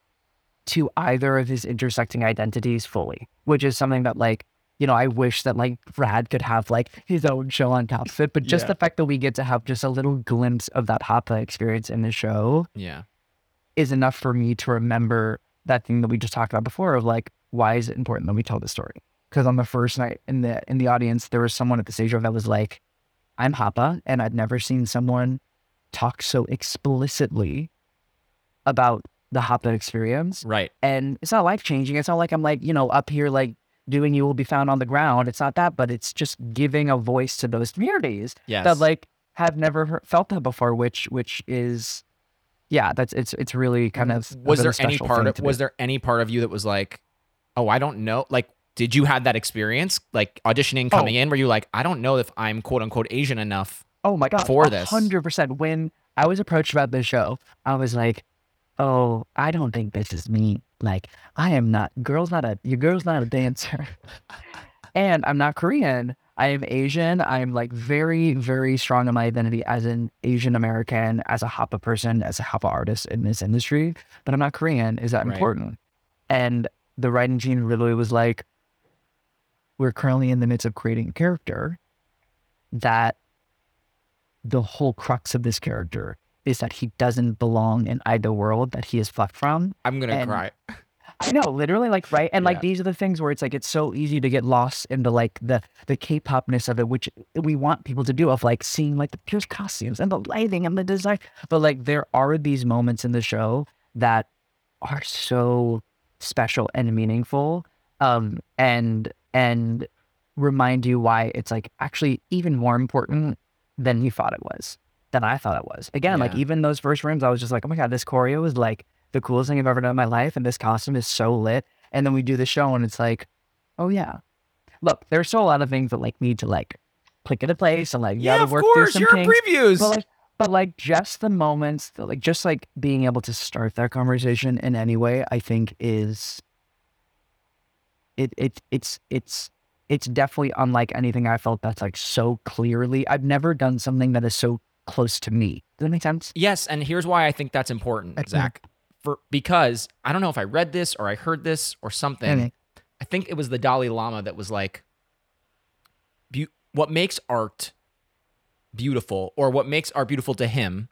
to either of his intersecting identities fully, which is something that like, you know, I wish that like Brad could have like his own show on Top of it, but just yeah. the fact that we get to have just a little glimpse of that Hapa experience in the show yeah, is enough for me to remember that thing that we just talked about before of like, why is it important that we tell this story? Because on the first night in the in the audience, there was someone at the stage that was like, I'm Hapa, and I'd never seen someone talk so explicitly about the Hapa experience. Right. And it's not life-changing. It's not like I'm like, you know, up here like doing You Will Be Found on the Ground. It's not that, but it's just giving a voice to those communities yes. that like have never heard, felt that before, which which is, yeah, that's it's it's really kind of was a there really any special part thing of to was do. there any part of you that was like, oh, I don't know, like, did you have that experience like auditioning coming Oh. in where you like, I don't know if I'm quote unquote Asian enough Oh my God, for this? one hundred percent. When I was approached about this show, I was like, oh, I don't think this is me. Like, I am not, girl's not a, your girl's not a dancer. And I'm not Korean. I am Asian. I'm like very, very strong in my identity as an Asian American, as a Hapa person, as a Hapa artist in this industry. But I'm not Korean. Is that Right. important? And the writing team literally was like, we're currently in the midst of creating a character that the whole crux of this character is that he doesn't belong in either world that he is plucked from. I'm gonna And- cry. I know, literally, like, right? And Yeah. like, these are the things where it's like, it's so easy to get lost into like the, the K-popness of it, which we want people to do, of like seeing like the pure costumes and the lighting and the design. But like, there are these moments in the show that are so special and meaningful, um, and, and remind you why it's like actually even more important than you thought it was, than I thought it was. Again, like Yeah. even those first rooms, I was just like, oh my God, this choreo is like the coolest thing I've ever done in my life. And this costume is so lit. And then we do the show and it's like, oh yeah. Look, there's still a lot of things that like need to like click into place and like, you Yeah, gotta of work course. through You're some in kinks. previews. But like, but like just the moments, that, like just like being able to start that conversation in any way, I think is, it, it, it's, it's, it's definitely unlike anything I felt that's like so clearly, I've never done something that is so close to me. Does that make sense? Yes, and here's why I think that's important, Okay. Zach. For because I don't know if I read this or I heard this or something. Okay. I think it was the Dalai Lama that was like, "Beau- what makes art beautiful, or what makes art beautiful to him,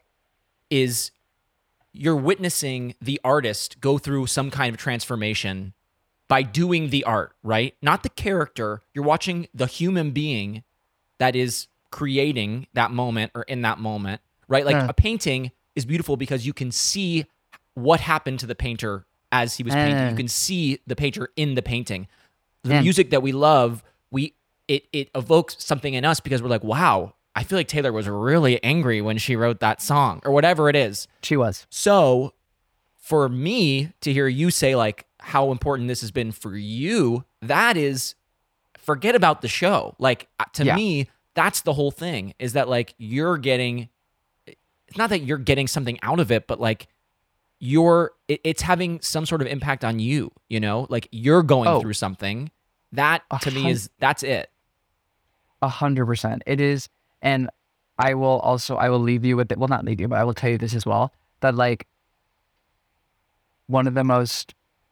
is you're witnessing the artist go through some kind of transformation by doing the art, right? Not the character. You're watching the human being that is creating that moment or in that moment, right? Like Uh. a painting is beautiful because you can see what happened to the painter as he was painting. Uh. You can see the painter in the painting. The Yeah. music that we love, we it it evokes something in us because we're like, wow, I feel like Taylor was really angry when she wrote that song or whatever it is. She was. So for me to hear you say like how important this has been for you, that is, forget about the show. Like uh, to Yeah. me, that's the whole thing, is that like you're getting, it's not that you're getting something out of it, but like you're it, it's having some sort of impact on you, you know, like you're going Oh. through something. That A to me hun- is that's it. A hundred percent. It is. And I will also, I will leave you with it. Well, not leave you, but I will tell you this as well, that like one of the most,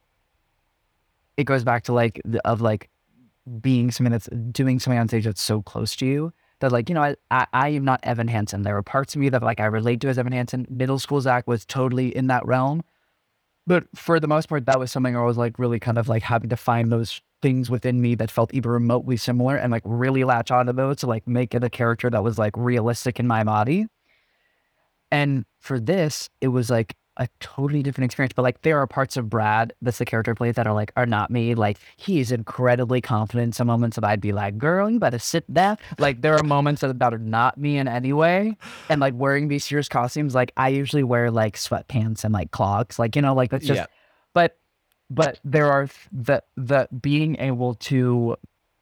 it goes back to like, the, of like being something that's doing something on stage that's so close to you that like, you know, I, I, I am not Evan Hansen. There are parts of me that like I relate to as Evan Hansen. Middle school Zach was totally in that realm. But for the most part, that was something I was like really kind of like having to find those things within me that felt even remotely similar and like really latch onto those to like make it a character that was like realistic in my body. And for this, it was like a totally different experience. But like there are parts of Brad, that's the character plays, that are like, are not me. Like he is incredibly confident in some moments that I'd be like, girl, you better sit down. Like there are moments that, that are not me in any way. And like wearing these serious costumes, like I usually wear like sweatpants and like clogs. Like, you know, like that's just, Yeah. but but there are th- the the being able to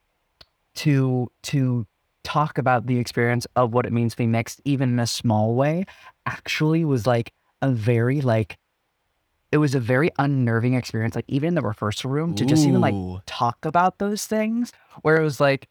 to to talk about the experience of what it means to be mixed, even in a small way, actually was like a very like it was a very unnerving experience. Like even in the rehearsal room, to just even like Ooh. talk about those things, where it was like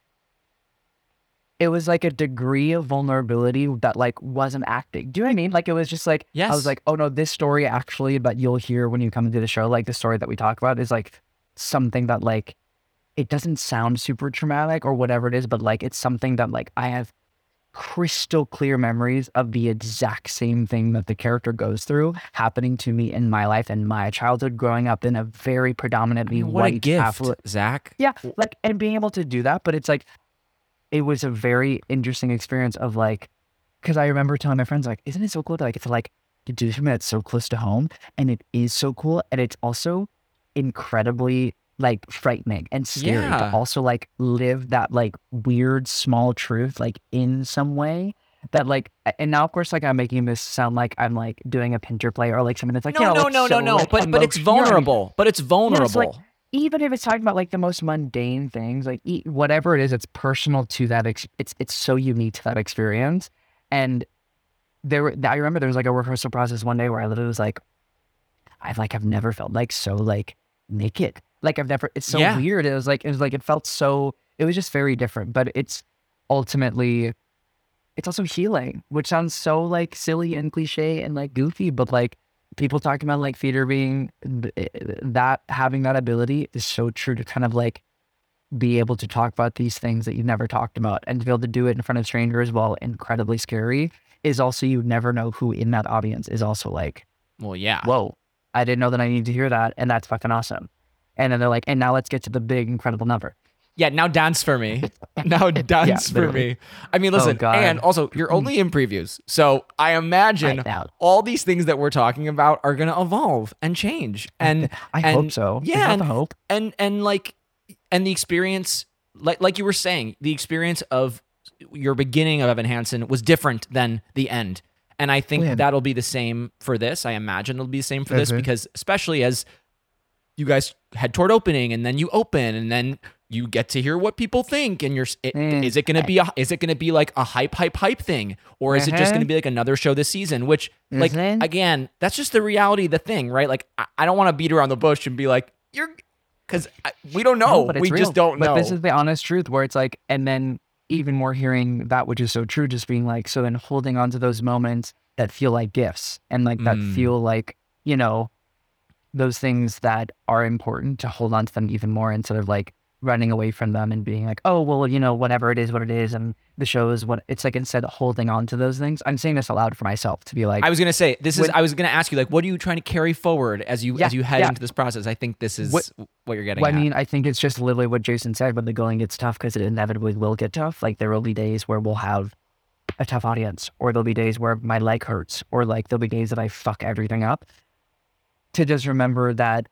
it was like a degree of vulnerability that like wasn't acting. Do you know what I mean? Like it was just like I Yes. was like, oh no, this story actually, but you'll hear when you come into the show, like the story that we talk about is like something that like it doesn't sound super traumatic or whatever it is, but like it's something that like I have crystal clear memories of the exact same thing that the character goes through happening to me in my life and my childhood, growing up in a very I predominantly mean, what a white gift, affluent. Zach. Yeah, like and being able to do that, but it's like it was a very interesting experience of like, because I remember telling my friends like, isn't it so cool to like to like to do something that's so close to home, and it is so cool, and it's also incredibly like frightening and scary Yeah. to also like live that like weird small truth like in some way that like and now of course like I'm making this sound like I'm like doing a Pinter play or like something that's like No, you know, no, like, no, so, no, no. like, But but it's emotional, you know what I mean? vulnerable. But it's vulnerable. like, even if it's talking about like the most mundane things, like e- whatever it is, it's personal to that. Ex- it's it's so unique to that experience. And there, were, I remember there was like a rehearsal process one day where I literally was like, I've like I've never felt like so like naked. Like I've never. It's so Yeah. weird. It was like it was like it felt so. It was just very different. But it's ultimately, it's also healing, which sounds so like silly and cliche and like goofy, but like. People talking about like theater being that having that ability is so true to kind of like be able to talk about these things that you've never talked about and to be able to do it in front of strangers while incredibly scary is also you never know who in that audience is also like, Well, yeah. whoa, I didn't know that I needed to hear that. And that's fucking awesome. And then they're like, and now let's get to the big, incredible number. Yeah, now dance for me. Now dance for literally. me. I mean, listen, God. and also you're only in previews. So I imagine I know. all these things that we're talking about are going to evolve and change. And I and, hope so. Yeah, Is that and, the hope? and and like and the experience like like you were saying, the experience of your beginning of Evan Hansen was different than the end. And I think Yeah. that'll be the same for this. I imagine it'll be the same for this Mhm. because especially as you guys head toward opening and then you open and then you get to hear what people think and you're it, Mm. is it going to be a, is it going to be like a hype hype hype thing or is it just Uh-huh. going to be like another show this season, which like Mhm. again, that's just the reality of the thing, right? Like I, I don't want to beat around the bush and be like you're cuz we don't know. No, but it's we real. just don't but know. this is the honest truth where it's like, and then even more hearing that, which is so true, just being like, so then holding on to those moments that feel like gifts and like that Mm. feel like, you know, those things that are important to hold on to them even more instead of like running away from them and being like, oh, well, you know, whatever it is, what it is. And the show is what it's like, instead of holding on to those things. I'm saying this aloud for myself to be like, I was gonna say this is. When- I was gonna ask you like, what are you trying to carry forward as you Yeah, as you head yeah. into this process? I think this is What- what, you're getting Well, I at. mean, I think it's just literally what Jason said. When the going gets tough, because it inevitably will get tough. Like there will be days where we'll have a tough audience, or there'll be days where my leg hurts, or like there'll be days that I fuck everything up. To just remember that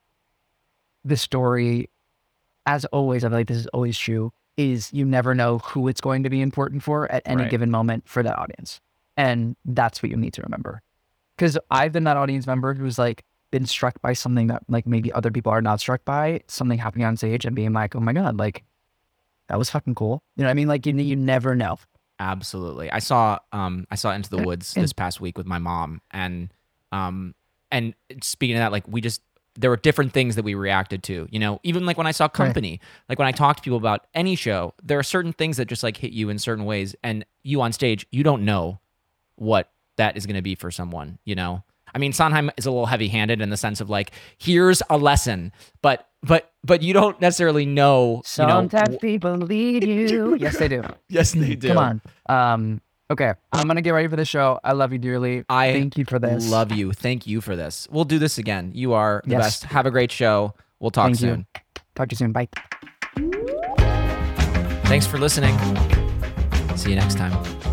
the story, as always, I feel like this is always true, is you never know who it's going to be important for at any Right. given moment for that audience. And that's what you need to remember. Because I've been that audience member who's like been struck by something that like maybe other people are not struck by, something happening on stage and being like, oh my God, like that was fucking cool. You know what I mean? Like you, you never know. Absolutely. I saw um I saw Into the Woods this past week with my mom, and um and speaking of that, like we just, there were different things that we reacted to, you know, even like when I saw Company, right. like when I talk to people about any show, there are certain things that just like hit you in certain ways. And you on stage, you don't know what that is going to be for someone, you know? I mean, Sondheim is a little heavy-handed in the sense of like, here's a lesson, but but but you don't necessarily know. Sometimes you know, people lead you. Yes, they do. Yes, they do. Come on. Um, okay, I'm gonna get ready for the show. I love you dearly. I thank you for this. Love you. Thank you for this. We'll do this again. You are the yes. best. Have a great show. We'll talk thank soon. You. Talk to you soon. Bye. Thanks for listening. See you next time.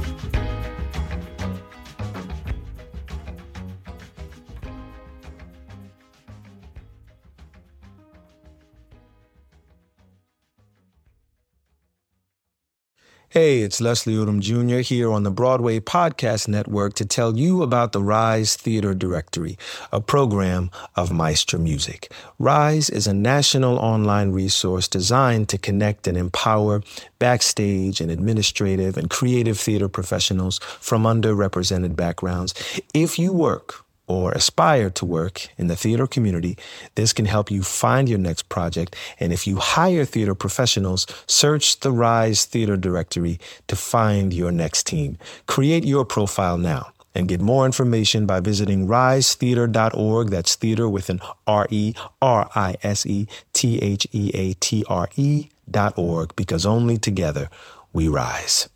Hey, it's Leslie Odom Junior here on the Broadway Podcast Network to tell you about the Rise Theater Directory, a program of Maestro Music. Rise is a national online resource designed to connect and empower backstage and administrative and creative theater professionals from underrepresented backgrounds. If you work or aspire to work in the theater community, this can help you find your next project. And if you hire theater professionals, search the Rise Theater Directory to find your next team. Create your profile now and get more information by visiting rise theater dot org. That's theater with an R E R I S E T H E A T R E dot org, because only together we rise.